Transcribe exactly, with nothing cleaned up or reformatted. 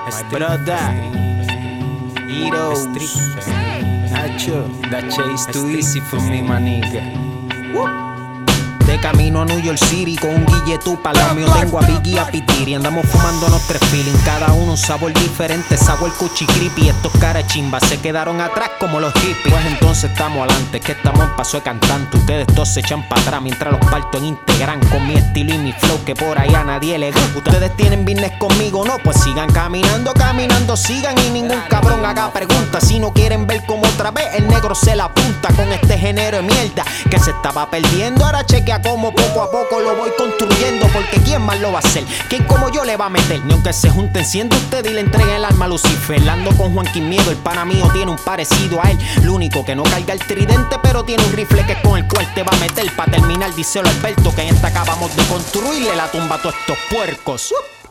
My brother, Heroes, Nacho, that chase too easy for me, my nigga. De camino a New York City con un guilletu pa' lo mío. Tengo a Biggie y a Pitiri. Andamos fumándonos tres feeling, cada uno un sabor diferente. Sabor cuchi creepy. Estos cara chimbas se quedaron atrás como los hippies. Pues entonces estamos adelante, que estamos en paso de cantante. Ustedes todos se echan para atrás mientras los parto en Instagram con mi estilo y mi flow que por ahí a nadie le gusta. Ustedes tienen business conmigo, no, pues sigan caminando, caminando, sigan y ningún cabrón haga preguntas. Si no quieren ver como otra vez el negro se la apunta con este género de mierda que se estaba perdiendo. Ahora chequea como poco a poco lo voy construyendo, porque ¿quién más lo va a hacer? ¿Quién como yo le va a meter? Ni aunque se junten siendo ustedes y le entreguen el alma a Lucifer. Ando con Juanquín Miedo, el pana mío tiene un parecido a él. Lo único que no carga el tridente, pero tiene un rifle que es con el cual te va a meter. Pa' terminar, díselo a Alberto, que en esta acabamos de construirle la tumba a todos estos puercos.